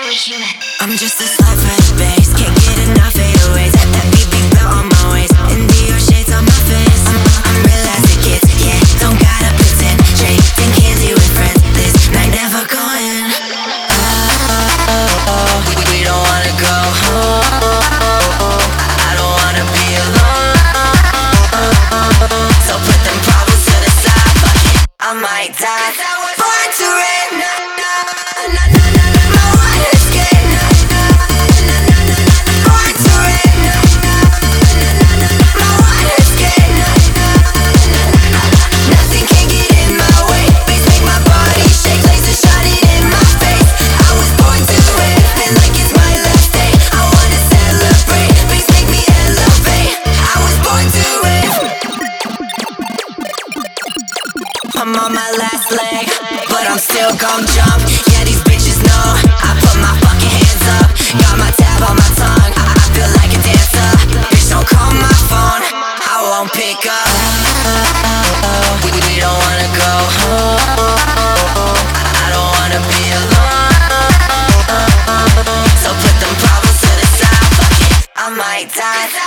fully human. I'm just a slut for the bass. Can't get enough 808s. That BB belt on my waist. And Dior shades on my face. I'm real as it gets. Yeah, don't gotta pretend. Drinking candy with friends. This night never going. Oh, we don't wanna go home. I don't wanna be alone. So put them problems to the side. Fuck it, I might die. Born to run. My white escape. Born to run. My white escape. Nothing can get in my way. Bass make my body shake. Laser shining in my face. I was born to run, and like it's my last day. I wanna celebrate. Bass make me elevate. I was born to run. I'm on my last leg, but I'm still gon' jump. Yeah, these bitches know I put my fucking hands up. Got my tab on my tongue, I feel like a dancer. Bitch, don't call my phone, I won't pick up. We don't wanna go home. I don't wanna be alone. So put them problems to the side, fuck it, I might die.